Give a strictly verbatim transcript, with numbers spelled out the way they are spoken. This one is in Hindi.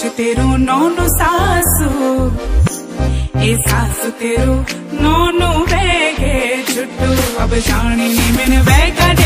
कुछ तेरू नौनु सासू ए सासू तेरू नौनु वेगे छुट्टू अब जानी नी मैंने वेगा